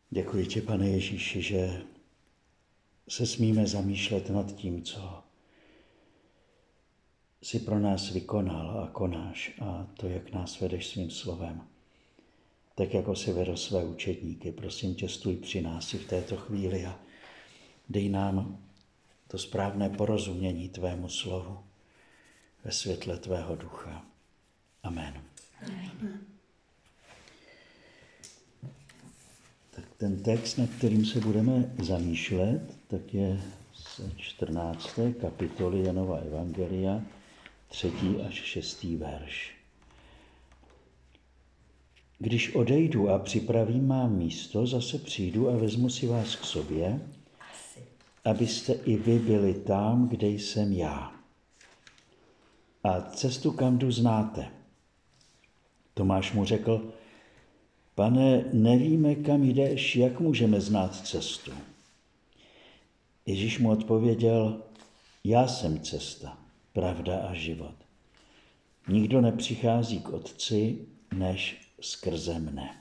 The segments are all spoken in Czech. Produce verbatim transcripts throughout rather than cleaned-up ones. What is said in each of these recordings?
Děkuji ti, Pane Ježíši, že se smíme zamýšlet nad tím, co jsi pro nás vykonal a konáš a to, jak nás vedeš svým slovem. Tak jako si vedl své učedníky, prosím tě, stůj při nás i v této chvíli a dej nám to správné porozumění tvému slovu ve světle tvého ducha. Amen. Amen. Tak ten text, nad kterým se budeme zamýšlet, tak je z čtrnácté kapitoly Janova evangelia, třetí až šestý verš. Když odejdu a připravím mám místo, zase přijdu a vezmu si vás k sobě, abyste i vy byli tam, kde jsem já. A cestu, kam jdu, znáte. Tomáš mu řekl: Pane, nevíme, kam jdeš, jak můžeme znát cestu? Ježíš mu odpověděl: Já jsem cesta, pravda a život. Nikdo nepřichází k Otci, než skrze mne.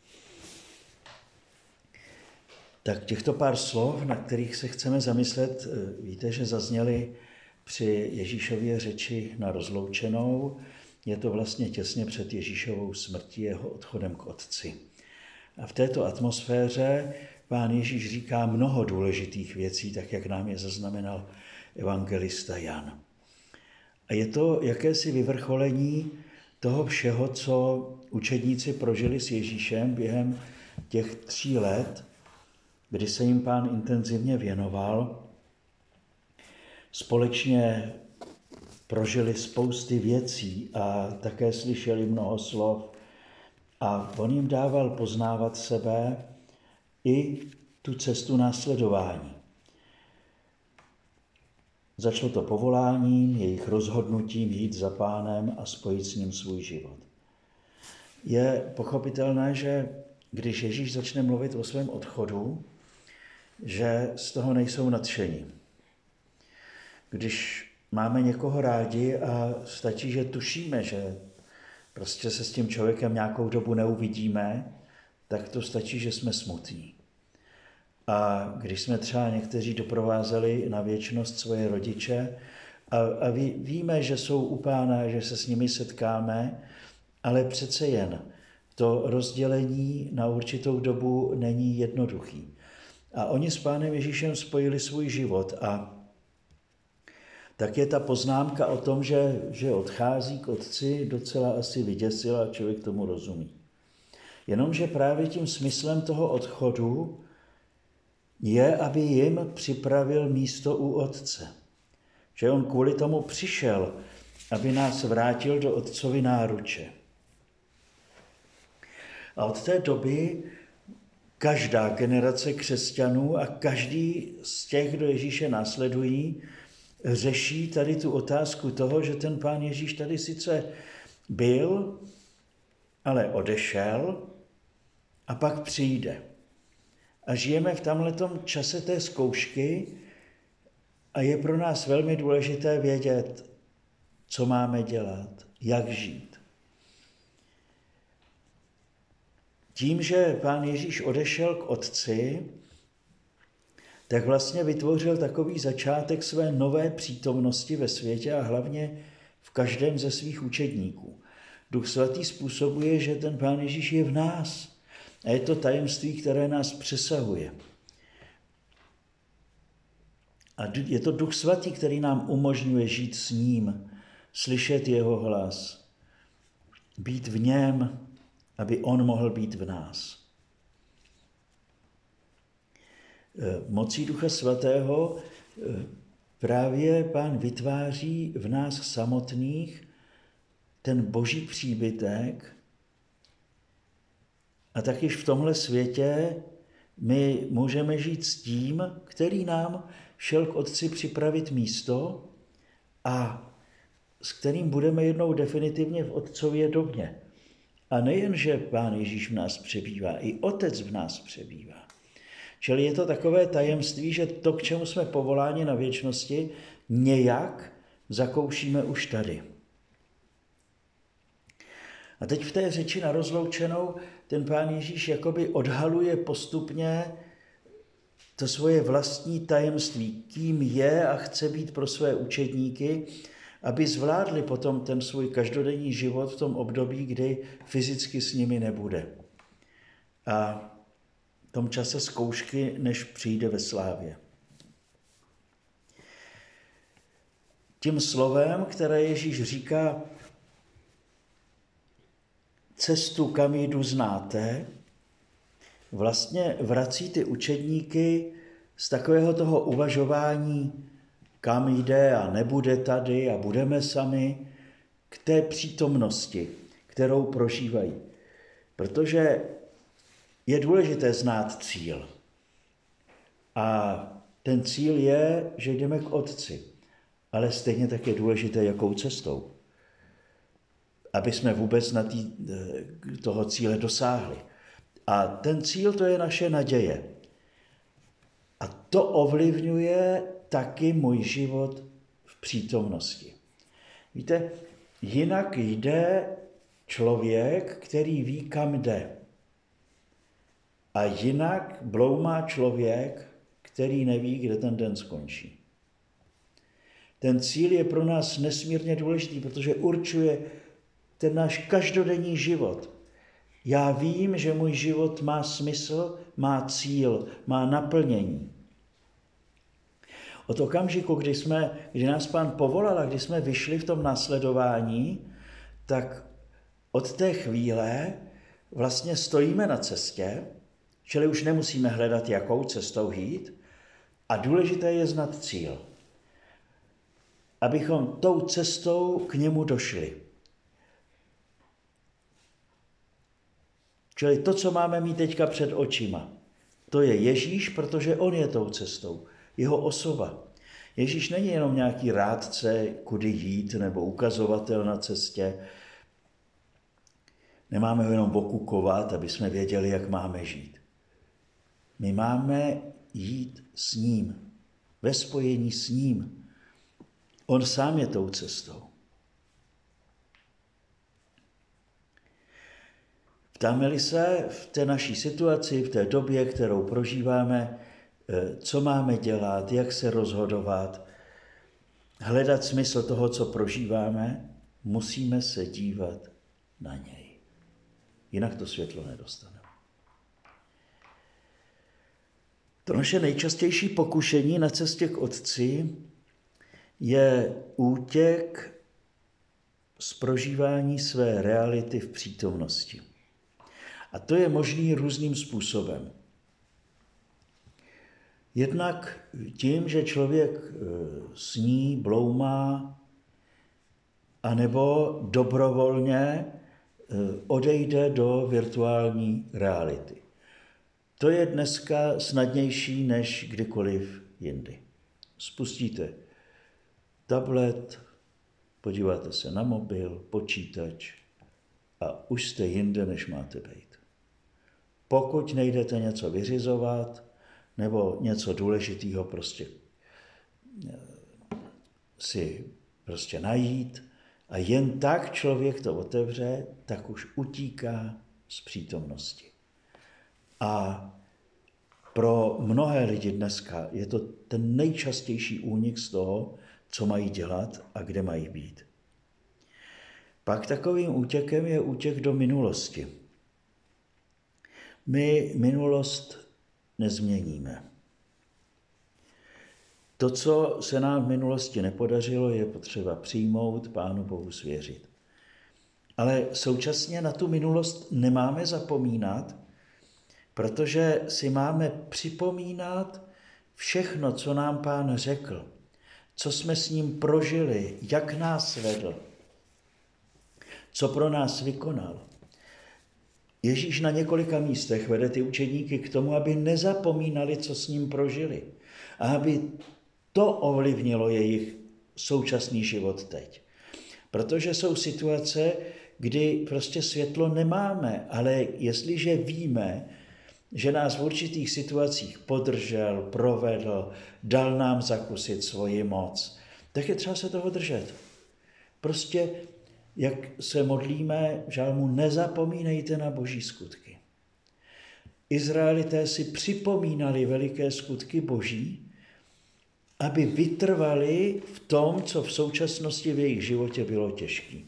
Tak těchto pár slov, na kterých se chceme zamyslet, víte, že zazněly při Ježíšově řeči na rozloučenou. Je to vlastně těsně před Ježíšovou smrtí, jeho odchodem k Otci. A v této atmosféře Pán Ježíš říká mnoho důležitých věcí, tak jak nám je zaznamenal evangelista Jan. A je to jakési vyvrcholení toho všeho, co učedníci prožili s Ježíšem během těch tří let, kdy se jim Pán intenzivně věnoval. Společně prožili spousty věcí a také slyšeli mnoho slov a on jim dával poznávat sebe i tu cestu následování. Začalo to povoláním, jejich rozhodnutím jít za Pánem a spojit s ním svůj život. Je pochopitelné, že když Ježíš začne mluvit o svém odchodu, že z toho nejsou nadšení. Když máme někoho rádi a stačí, že tušíme, že prostě se s tím člověkem nějakou dobu neuvidíme, tak to stačí, že jsme smutní. A když jsme třeba někteří doprovázeli na věčnost svoje rodiče a, a ví, víme, že jsou u Pána, že se s nimi setkáme, ale přece jen to rozdělení na určitou dobu není jednoduchý. A oni s Pánem Ježíšem spojili svůj život a tak je ta poznámka o tom, že, že odchází k Otci, docela asi vyděsila a člověk tomu rozumí. Jenomže právě tím smyslem toho odchodu je, aby jim připravil místo u Otce. Že on kvůli tomu přišel, aby nás vrátil do Otcovy náruče. A od té doby každá generace křesťanů a každý z těch, kdo Ježíše následují, řeší tady tu otázku toho, že ten Pán Ježíš tady sice byl, ale odešel a pak přijde. A žijeme v tomhletom čase té zkoušky a je pro nás velmi důležité vědět, co máme dělat, jak žít. Tím, že Pán Ježíš odešel k Otci, tak vlastně vytvořil takový začátek své nové přítomnosti ve světě a hlavně v každém ze svých učedníků. Duch svatý způsobuje, že ten Pán Ježíš je v nás a je to tajemství, které nás přesahuje. A je to Duch svatý, který nám umožňuje žít s ním, slyšet jeho hlas, být v něm, aby on mohl být v nás. Mocí Ducha svatého právě Pán vytváří v nás samotných ten boží příbytek a tak již v tomhle světě my můžeme žít s tím, který nám šel k Otci připravit místo a s kterým budeme jednou definitivně v Otcově domě. A nejen, že Pán Ježíš v nás přebývá, i Otec v nás přebývá. Čili je to takové tajemství, že to, k čemu jsme povoláni na věčnosti, nějak zakoušíme už tady. A teď v té řeči na rozloučenou ten Pán Ježíš jakoby odhaluje postupně to svoje vlastní tajemství, kým je a chce být pro své učedníky, aby zvládli potom ten svůj každodenní život v tom období, kdy fyzicky s nimi nebude. A v tom čase zkoušky, než přijde ve slávě. Tím slovem, které Ježíš říká, cestu, kam jdu, znáte, vlastně vrací ty učedníky z takového toho uvažování, kam jde a nebude tady a budeme sami, k té přítomnosti, kterou prožívají. Protože je důležité znát cíl. A ten cíl je, že jdeme k Otci. Ale stejně tak je důležité, jakou cestou. Aby jsme vůbec na tý, toho cíle dosáhli. A ten cíl, to je naše naděje. A to ovlivňuje taky můj život v přítomnosti. Víte, jinak jde člověk, který ví, kam jde. A jinak bloumá člověk, který neví, kde ten den skončí. Ten cíl je pro nás nesmírně důležitý, protože určuje ten náš každodenní život. Já vím, že můj život má smysl, má cíl, má naplnění. Od okamžiku, kdy, jsme, kdy nás Pán povolal a kdy jsme vyšli v tom následování, tak od té chvíle vlastně stojíme na cestě, čili už nemusíme hledat, jakou cestou jít, a důležité je znát cíl. Abychom tou cestou k němu došli. Čili to, co máme mít teďka před očima, to je Ježíš, protože on je tou cestou, jeho osoba. Ježíš není jenom nějaký rádce, kudy jít, nebo ukazovatel na cestě. Nemáme ho jenom okukovat, aby jsme věděli, jak máme žít. My máme jít s ním, ve spojení s ním. On sám je tou cestou. Ptáme-li se v té naší situaci, v té době, kterou prožíváme, co máme dělat, jak se rozhodovat, hledat smysl toho, co prožíváme, musíme se dívat na něj. Jinak to světlo nedostaneme. To naše nejčastější pokušení na cestě k Otci je útěk z prožívání své reality v přítomnosti. A to je možný různým způsobem. Jednak tím, že člověk sní, bloumá, anebo dobrovolně odejde do virtuální reality. To je dneska snadnější než kdykoliv jindy. Spustíte tablet, podíváte se na mobil, počítač a už jste jinde, než máte být. Pokud nejdete něco vyřizovat nebo něco důležitého prostě si prostě najít a jen tak člověk to otevře, tak už utíká z přítomnosti. A pro mnohé lidi dneska je to ten nejčastější únik z toho, co mají dělat a kde mají být. Pak takovým útěkem je útěk do minulosti. My minulost nezměníme. To, co se nám v minulosti nepodařilo, je potřeba přijmout, Pánu Bohu svěřit. Ale současně na tu minulost nemáme zapomínat, protože si máme připomínat všechno, co nám Pán řekl, co jsme s ním prožili, jak nás vedl, co pro nás vykonal. Ježíš na několika místech vede ty učedníky k tomu, aby nezapomínali, co s ním prožili. A aby to ovlivnilo jejich současný život teď. Protože jsou situace, kdy prostě světlo nemáme, ale jestliže víme, že nás v určitých situacích podržel, provedl, dal nám zakusit svoji moc, tak je třeba se toho držet. Prostě, jak se modlíme v žalmu, nezapomínejte na Boží skutky. Izraelité si připomínali veliké skutky Boží, aby vytrvali v tom, co v současnosti v jejich životě bylo těžké.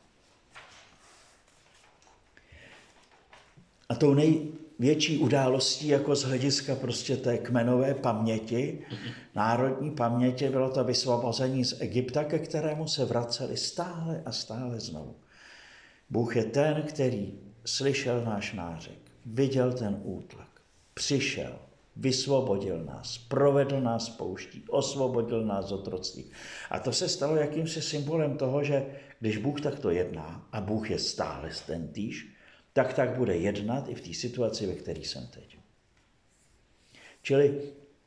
A tou největší událostí, jako z hlediska prostě té kmenové paměti, národní paměti, bylo to vysvobození z Egypta, ke kterému se vraceli stále a stále znovu. Bůh je ten, který slyšel náš nářek, viděl ten útlak, přišel, vysvobodil nás, provedl nás pouští, osvobodil nás z otroctví. A to se stalo jakýmsi symbolem toho, že když Bůh takto jedná, a Bůh je stále ten týž, tak tak bude jednat i v té situaci, ve které jsem teď. Čili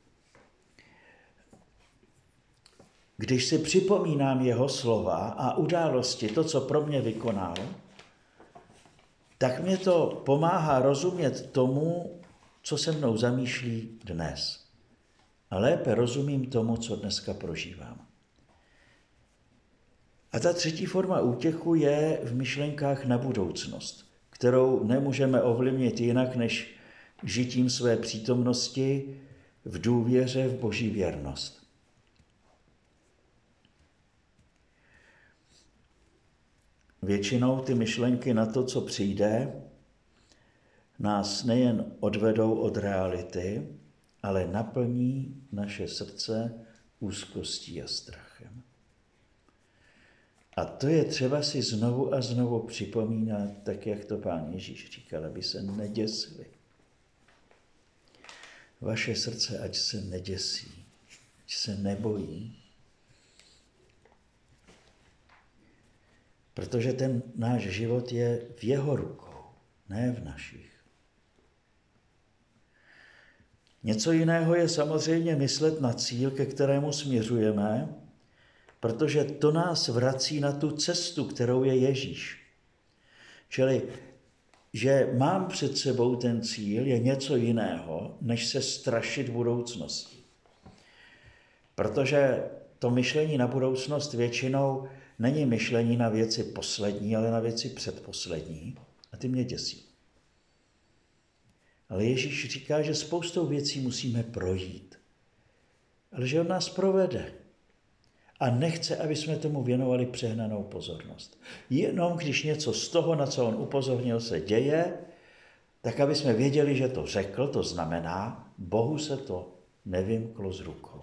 když si připomínám jeho slova a události, to, co pro mě vykonal, tak mě to pomáhá rozumět tomu, co se mnou zamýšlí dnes. A lépe rozumím tomu, co dneska prožívám. A ta třetí forma útěchu je v myšlenkách na budoucnost, kterou nemůžeme ovlivnit jinak, než žitím své přítomnosti v důvěře v Boží věrnost. Většinou ty myšlenky na to, co přijde, nás nejen odvedou od reality, ale naplní naše srdce úzkostí a strachem. A to je třeba si znovu a znovu připomínat, tak jak to Pán Ježíš říkal, aby se neděsili. Vaše srdce ať se neděsí, ať se nebojí, protože ten náš život je v jeho rukou, ne v našich. Něco jiného je samozřejmě myslet na cíl, ke kterému směřujeme, protože to nás vrací na tu cestu, kterou je Ježíš. Čili, že mám před sebou ten cíl, je něco jiného, než se strašit budoucností. Protože to myšlení na budoucnost většinou není myšlení na věci poslední, ale na věci předposlední. A ty mě děsí. Ale Ježíš říká, že spoustou věcí musíme projít. Ale že on nás provede. A nechce, aby jsme tomu věnovali přehnanou pozornost. Jenom když něco z toho, na co on upozornil, se děje, tak aby jsme věděli, že to řekl, to znamená, Bohu se to nevymklo z rukou.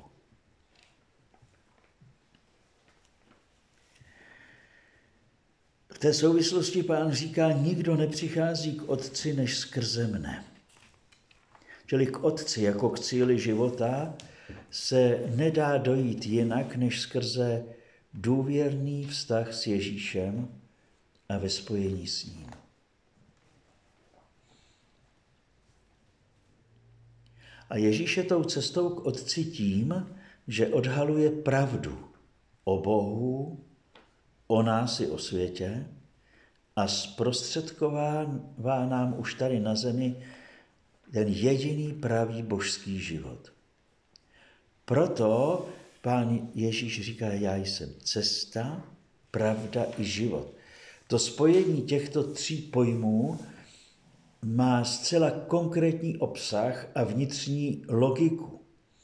V té souvislosti Pán říká, nikdo nepřichází k Otci než skrze mne. Čili k Otci jako k cíli života se nedá dojít jinak, než skrze důvěrný vztah s Ježíšem a ve spojení s ním. A Ježíš je tou cestou k Otci tím, že odhaluje pravdu o Bohu, o nás i o světě a zprostředkovává nám už tady na zemi ten jediný pravý božský život. Proto Pán Ježíš říká, já jsem cesta, pravda i život. To spojení těchto tří pojmů má zcela konkrétní obsah a vnitřní logiku.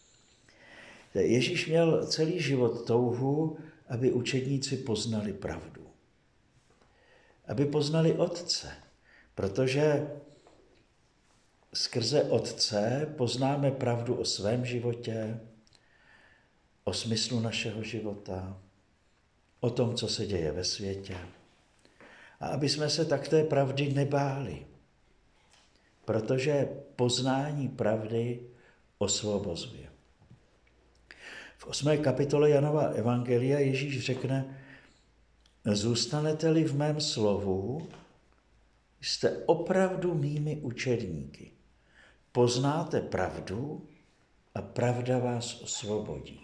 Ježíš měl celý život touhu, aby učedníci poznali pravdu. Aby poznali Otce, protože skrze Otce poznáme pravdu o svém životě, o smyslu našeho života, o tom, co se děje ve světě. A aby jsme se tak té pravdy nebáli, protože poznání pravdy osvobozuje. V osmé kapitole Janova evangelia Ježíš řekne, zůstanete-li v mém slovu, jste opravdu mými učedníky. Poznáte pravdu a pravda vás osvobodí.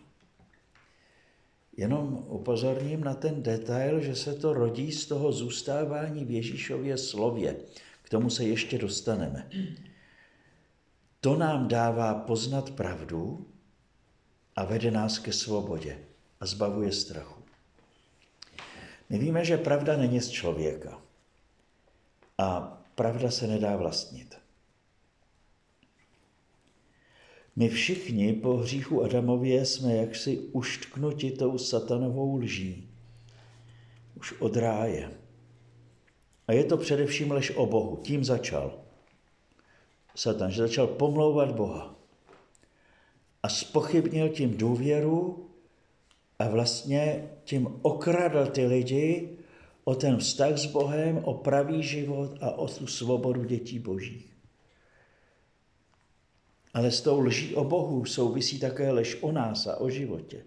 Jenom upozorním na ten detail, že se to rodí z toho zůstávání v Ježíšově slově. K tomu se ještě dostaneme. To nám dává poznat pravdu a vede nás ke svobodě a zbavuje strachu. My víme, že pravda není z člověka a pravda se nedá vlastnit. My všichni po hříchu Adamově jsme jaksi uštknuti tou satanovou lží. Už od ráje. A je to především lež o Bohu. Tím začal Satan, že začal pomlouvat Boha. A zpochybnil tím důvěru a vlastně tím okradl ty lidi o ten vztah s Bohem, o pravý život a o tu svobodu dětí božích. Ale s tou lží o Bohu souvisí také lež o nás a o životě.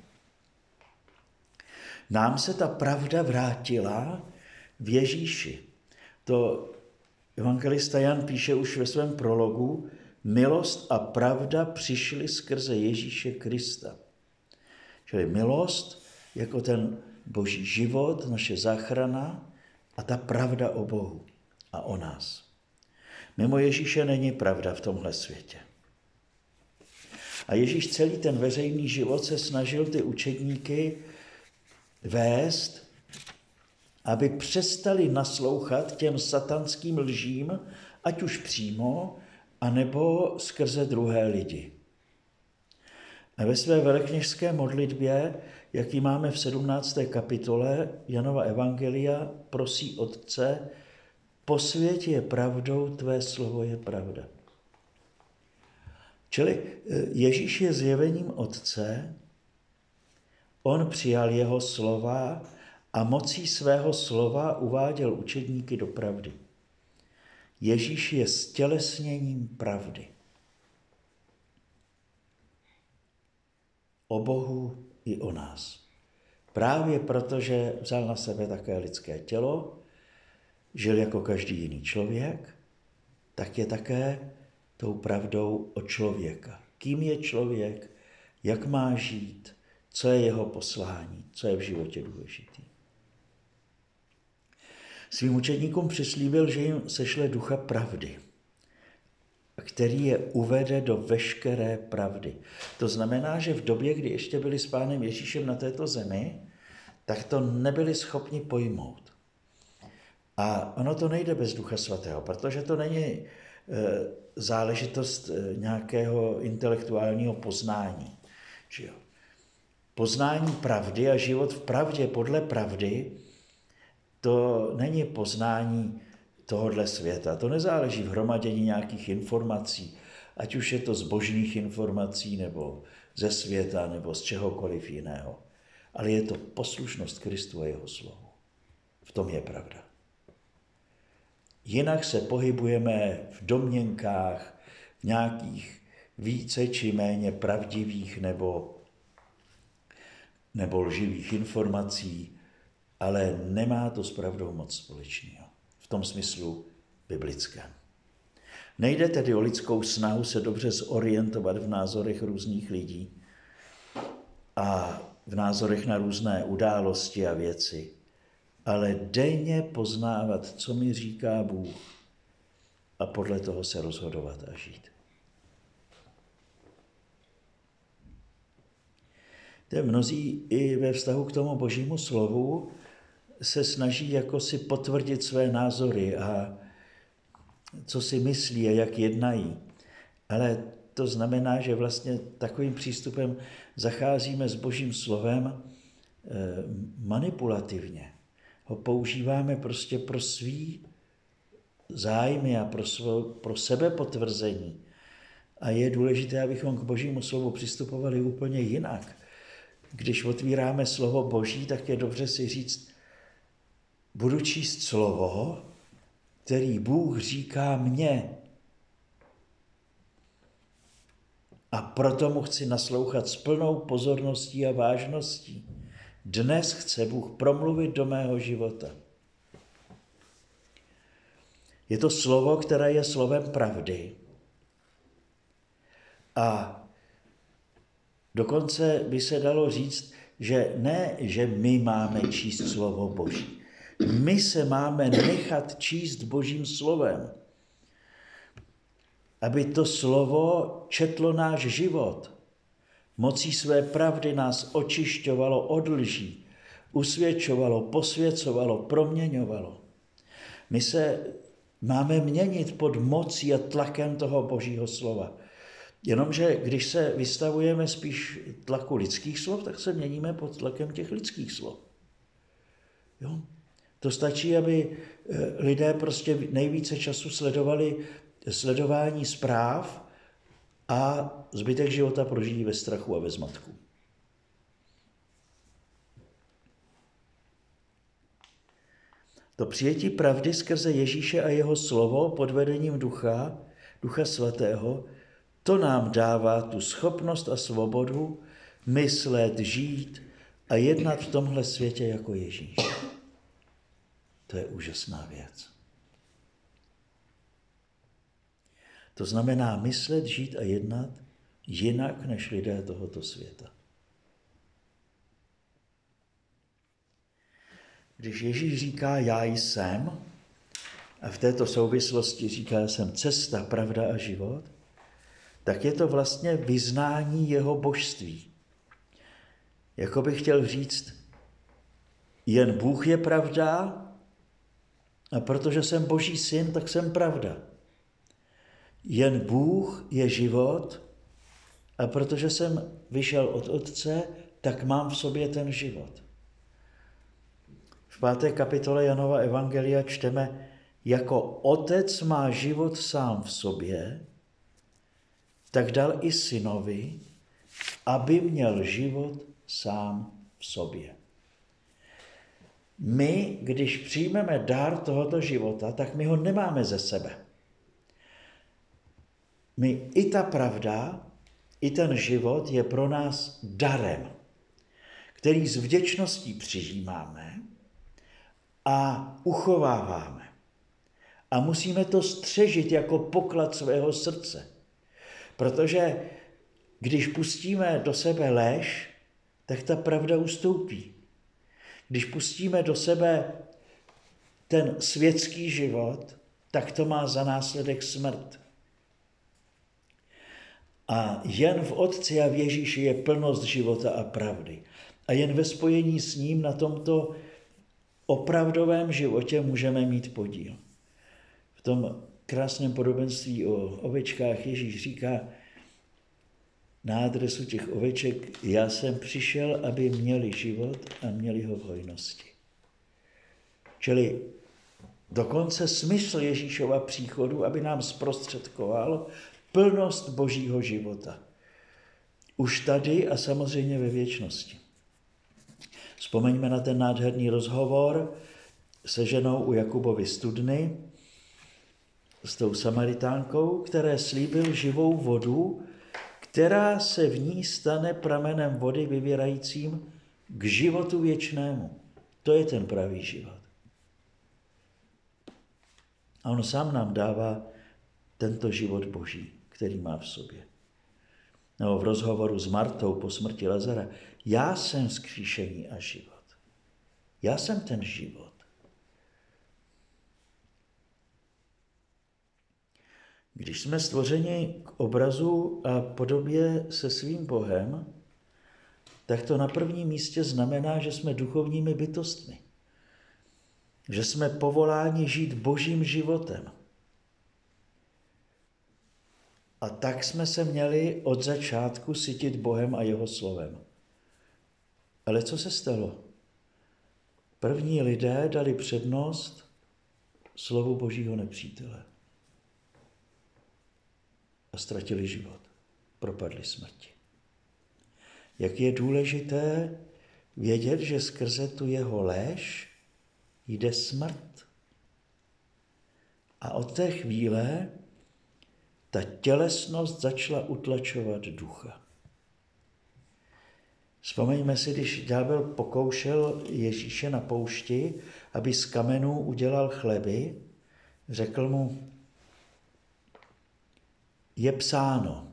Nám se ta pravda vrátila v Ježíši. To evangelista Jan píše už ve svém prologu, milost a pravda přišly skrze Ježíše Krista. Čili milost jako ten boží život, naše záchrana a ta pravda o Bohu a o nás. Mimo Ježíše není pravda v tomhle světě. A Ježíš celý ten veřejný život se snažil ty učedníky vést, aby přestali naslouchat těm satanským lžím, ať už přímo, anebo skrze druhé lidi. A ve své velekněžské modlitbě, jaký máme v sedmnácté kapitole Janova evangelia, prosí Otce, posvěť je pravdou, tvé slovo je pravda. Čili Ježíš je zjevením Otce, on přijal jeho slova a mocí svého slova uváděl učedníky do pravdy. Ježíš je stělesněním pravdy. O Bohu i o nás. Právě proto, že vzal na sebe také lidské tělo, žil jako každý jiný člověk, tak je také tou pravdou o člověka. Kým je člověk, jak má žít, co je jeho poslání, co je v životě důležitý. Svým učedníkům přislíbil, že jim sešle ducha pravdy, který je uvede do veškeré pravdy. To znamená, že v době, kdy ještě byli s Pánem Ježíšem na této zemi, tak to nebyli schopni pojmout. A ono to nejde bez Ducha Svatého, protože to není e, záležitost e, nějakého intelektuálního poznání. Že jo? Poznání pravdy a život v pravdě podle pravdy, to není poznání tohodle světa. To nezáleží v hromadění nějakých informací, ať už je to z božních informací, nebo ze světa, nebo z čehokoliv jiného. Ale je to poslušnost Kristu a jeho slovu. V tom je pravda. Jinak se pohybujeme v domněnkách, v nějakých více či méně pravdivých nebo, nebo lživých informací, ale nemá to s pravdou moc společného. V tom smyslu biblickém. Nejde tedy o lidskou snahu se dobře zorientovat v názorech různých lidí a v názorech na různé události a věci, ale denně poznávat, co mi říká Bůh a podle toho se rozhodovat a žít. Te mnozí i ve vztahu k tomu božímu slovu se snaží jako si potvrdit své názory a co si myslí a jak jednají. Ale to znamená, že vlastně takovým přístupem zacházíme s božím slovem manipulativně. Ho používáme prostě pro svý zájmy a pro, svo, pro sebepotvrzení. A je důležité, abychom k božímu slovu přistupovali úplně jinak. Když otvíráme slovo Boží, tak je dobře si říct, budu číst slovo, který Bůh říká mně. A proto mu chci naslouchat s plnou pozorností a vážností. Dnes chce Bůh promluvit do mého života. Je to slovo, které je slovem pravdy. A dokonce by se dalo říct, že ne, že my máme číst slovo Boží. My se máme nechat číst Božím slovem, aby to slovo četlo náš život. Mocí své pravdy nás očišťovalo od lží, usvědčovalo, posvěcovalo, proměňovalo. My se máme měnit pod mocí a tlakem toho Božího slova. Jenomže když se vystavujeme spíš tlaku lidských slov, tak se měníme pod tlakem těch lidských slov. Jo? To stačí, aby lidé prostě nejvíce času sledovali sledování zpráv a zbytek života prožijí ve strachu a ve zmatku. To přijetí pravdy skrze Ježíše a jeho slovo pod vedením ducha, ducha svatého, to nám dává tu schopnost a svobodu myslet, žít a jednat v tomhle světě jako Ježíš. To je úžasná věc. To znamená myslet, žít a jednat jinak než lidé tohoto světa. Když Ježíš říká já jsem, a v této souvislosti říká jsem cesta, pravda a život, tak je to vlastně vyznání jeho božství. Jako bych chtěl říct, jen Bůh je pravda a protože jsem Boží syn, tak jsem pravda. Jen Bůh je život a protože jsem vyšel od Otce, tak mám v sobě ten život. V páté kapitole Janova evangelia čteme, jako Otec má život sám v sobě, tak dal i synovi, aby měl život sám v sobě. My, když přijmeme dar tohoto života, tak my ho nemáme ze sebe. My i ta pravda, i ten život je pro nás darem, který s vděčností přijímáme a uchováváme. A musíme to střežit jako poklad svého srdce. Protože když pustíme do sebe lež, tak ta pravda ustoupí. Když pustíme do sebe ten světský život, tak to má za následek smrt. A jen v Otci a v Ježíši je plnost života a pravdy. A jen ve spojení s ním na tomto opravdovém životě můžeme mít podíl. V tom krásném podobenství o ovečkách Ježíš říká na adresu těch oveček, já jsem přišel, aby měli život a měli ho v hojnosti. Čili dokonce smysl Ježíšova příchodu, aby nám zprostředkoval plnost Božího života. Už tady a samozřejmě ve věčnosti. Vzpomeňme na ten nádherný rozhovor se ženou u Jakubovy studny, s tou Samaritánkou, které slíbil živou vodu, která se v ní stane pramenem vody vyvěrajícím k životu věčnému. To je ten pravý život. A on sám nám dává tento život Boží, který má v sobě. Nebo v rozhovoru s Martou po smrti Lazara. Já jsem vzkříšení a život. Já jsem ten život. Když jsme stvořeni k obrazu a podobě se svým Bohem, tak to na prvním místě znamená, že jsme duchovními bytostmi. Že jsme povoláni žít Božím životem. A tak jsme se měli od začátku sytit Bohem a jeho slovem. Ale co se stalo? První lidé dali přednost slovu Božího nepřítele. A ztratili život. Propadli smrti. Jak je důležité vědět, že skrze tu jeho lež jde smrt. A od té chvíle ta tělesnost začala utlačovat ducha. Vzpomeňme si, když ďábel pokoušel Ježíše na poušti, aby z kamenů udělal chleby, řekl mu, je psáno,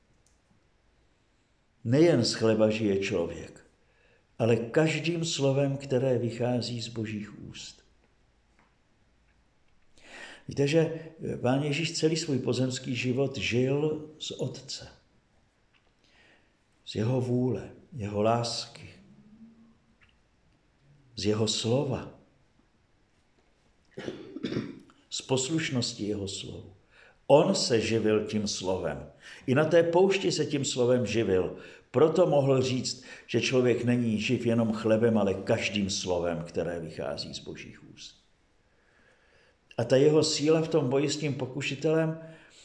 nejen z chleba žije člověk, ale každým slovem, které vychází z Božích úst. Víte, že Pán Ježíš celý svůj pozemský život žil z Otce. Z jeho vůle, jeho lásky, z jeho slova, z poslušnosti jeho slovu. On se živil tím slovem. I na té poušti se tím slovem živil. Proto mohl říct, že člověk není živ jenom chlebem, ale každým slovem, které vychází z Božích úst. A ta jeho síla v tom boji s tím pokušitelem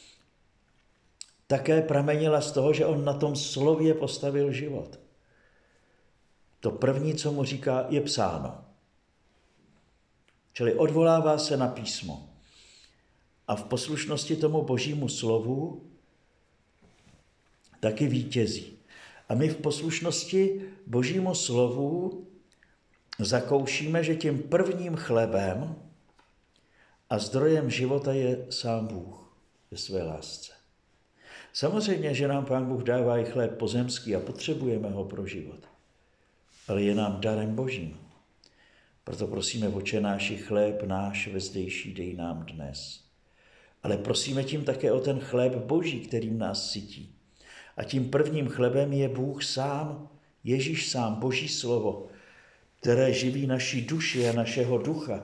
také pramenila z toho, že on na tom slově postavil život. To první, co mu říká, je psáno. Čili odvolává se na písmo. A v poslušnosti tomu Božímu slovu taky vítězí. A my v poslušnosti Božímu slovu zakoušíme, že tím prvním chlebem a zdrojem života je sám Bůh ve své lásce. Samozřejmě, že nám Pán Bůh dává i chléb pozemský a potřebujeme ho pro život. Ale je nám darem Božím. Proto prosíme, Otče náš, chléb náš vezdejší dej nám dnes. Ale prosíme tím také o ten chléb Boží, kterým nás sytí. A tím prvním chlebem je Bůh sám, Ježíš sám, Boží slovo, které živí naší duši a našeho ducha.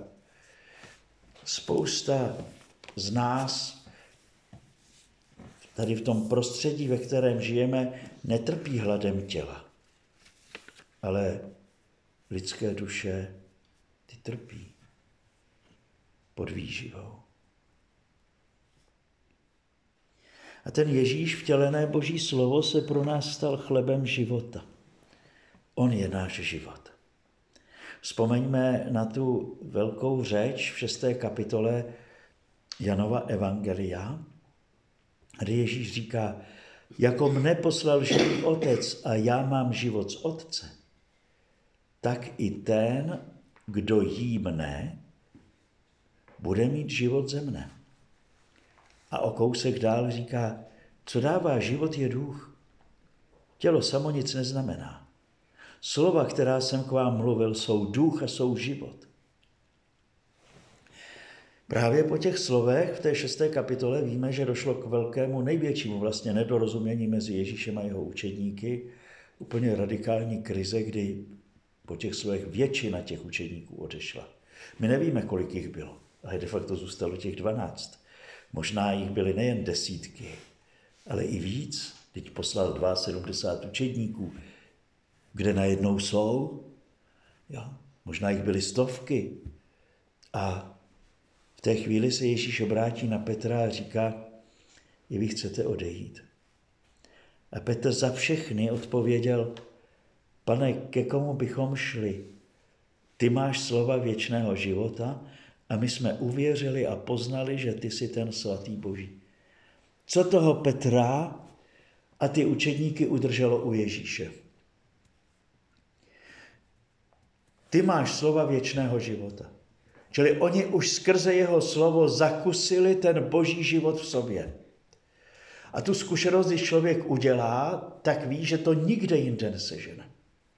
Spousta z nás tady v tom prostředí, ve kterém žijeme, netrpí hladem těla, ale lidské duše ty trpí pod výživou. A ten Ježíš, vtělené Boží slovo, se pro nás stal chlebem života. On je náš život. Vzpomeňme na tu velkou řeč v šesté kapitole Janova evangelia, kde Ježíš říká, jako mne poslal živý otec a já mám život z otce, tak i ten, kdo jí mne, bude mít život ze mne. A o kousek dál říká, co dává život je duch. Tělo samo nic neznamená. Slova, která jsem k vám mluvil, jsou duch a jsou život. Právě po těch slovech v té šesté kapitole víme, že došlo k velkému, největšímu vlastně nedorozumění mezi Ježíšem a jeho učedníky, úplně radikální krize, kdy po těch slovech většina těch učedníků odešla. My nevíme, kolik jich bylo, ale de facto zůstalo těch dvanáct. Možná jich byly nejen desítky, ale i víc. Teď poslal sedmdesát dva učedníků, kde najednou jsou. Jo? Možná jich byly stovky. A v té chvíli se Ježíš obrátí na Petra a říká, i vy chcete odejít. A Petr za všechny odpověděl, Pane, ke komu bychom šli? Ty máš slova věčného života a my jsme uvěřili a poznali, že ty jsi ten svatý Boží. Co toho Petra a ty učedníky udrželo u Ježíše? Ty máš slova věčného života. Čili oni už skrze jeho slovo zakusili ten Boží život v sobě. A tu zkušenost, když člověk udělá, tak ví, že to nikde jinde nesežene.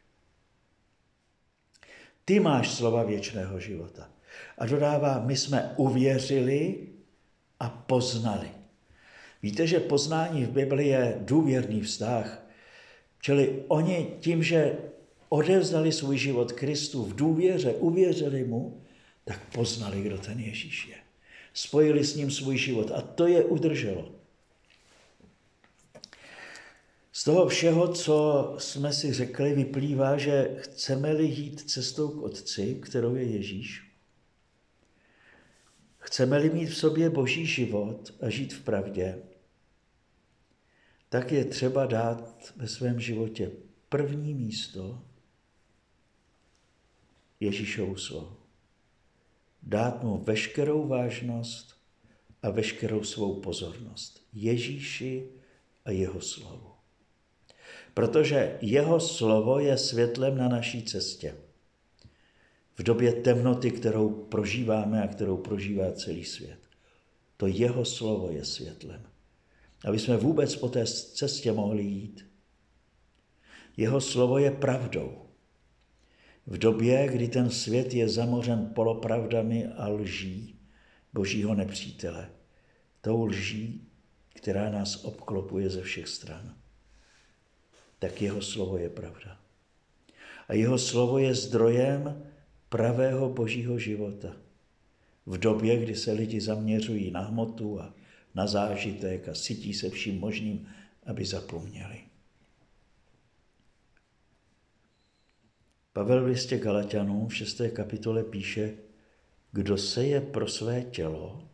Ty máš slova věčného života. A dodává, my jsme uvěřili a poznali. Víte, že poznání v Bibli je důvěrný vztah. Čili oni tím, že odevzdali svůj život Kristu v důvěře, uvěřili mu, tak poznali, kdo ten Ježíš je. Spojili s ním svůj život a to je udrželo. Z toho všeho, co jsme si řekli, vyplývá, že chceme-li jít cestou k Otci, kterou je Ježíš, chceme-li mít v sobě Boží život a žít v pravdě, tak je třeba dát ve svém životě první místo Ježíšovu slovu. Dát mu veškerou vážnost a veškerou svou pozornost. Ježíši a jeho slovu. Protože jeho slovo je světlem na naší cestě. V době temnoty, kterou prožíváme a kterou prožívá celý svět. To jeho slovo je světlem. Aby jsme vůbec po té cestě mohli jít. Jeho slovo je pravdou. V době, kdy ten svět je zamořen polopravdami a lží Božího nepřítele. Tou lží, která nás obklopuje ze všech stran. Tak jeho slovo je pravda. A jeho slovo je zdrojem pravého Božího života. V době, kdy se lidi zaměřují na hmotu a na zážitek a sytí se vším možným, aby zapomněli. Pavel v listě Galaťanům v šesté kapitole píše, kdo seje pro své tělo,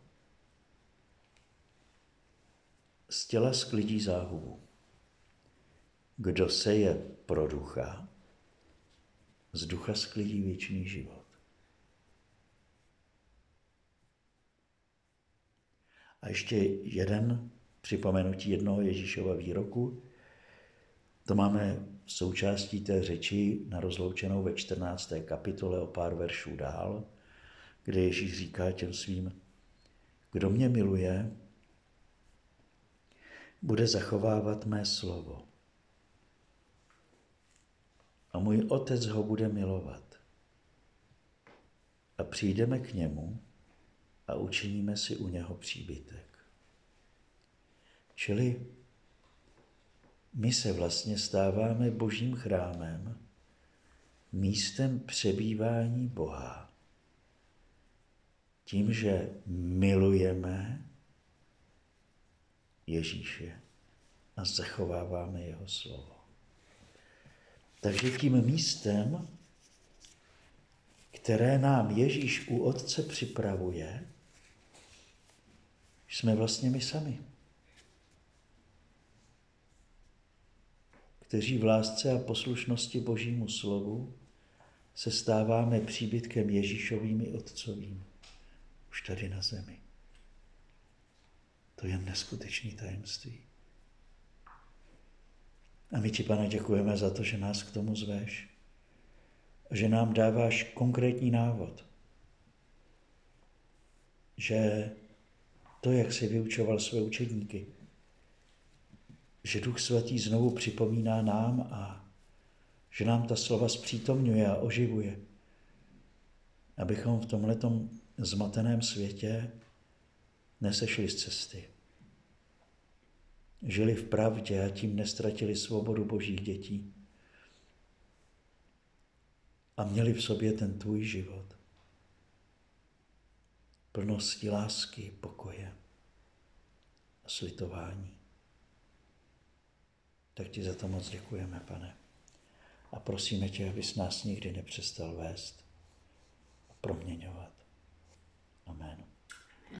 z těla sklidí záhubu. Kdo seje pro ducha, z ducha sklidí věčný život. A ještě jeden připomenutí jednoho Ježíšova výroku. To máme součástí té řeči na rozloučenou ve čtrnácté kapitole o pár veršů dál, kde Ježíš říká těm svým, kdo mě miluje, bude zachovávat mé slovo. A můj otec ho bude milovat. A přijdeme k němu a učiníme si u něho příbytek. Čili my se vlastně stáváme Božím chrámem, místem přebývání Boha. Tím, že milujeme Ježíše a zachováváme jeho slovo. Takže tím místem, které nám Ježíš u Otce připravuje, jsme vlastně my sami, kteří v lásce a poslušnosti Božímu slovu se stáváme příbytkem Ježíšovým i Otcovým, už tady na zemi. To je neskutečné tajemství. A my ti, Pane, děkujeme za to, že nás k tomu zveš a že nám dáváš konkrétní návod. Že to, jak jsi vyučoval své učedníky, že Duch Svatý znovu připomíná nám a že nám ta slova zpřítomňuje a oživuje, abychom v tomhletom zmateném světě nesešli z cesty. Žili v pravdě a tím nestratili svobodu Božích dětí. A měli v sobě ten tvůj život. Plnosti lásky, pokoje a slitování. Tak ti za to moc děkujeme, Pane. A prosíme tě, abys nás nikdy nepřestal vést a proměňovat. Amen.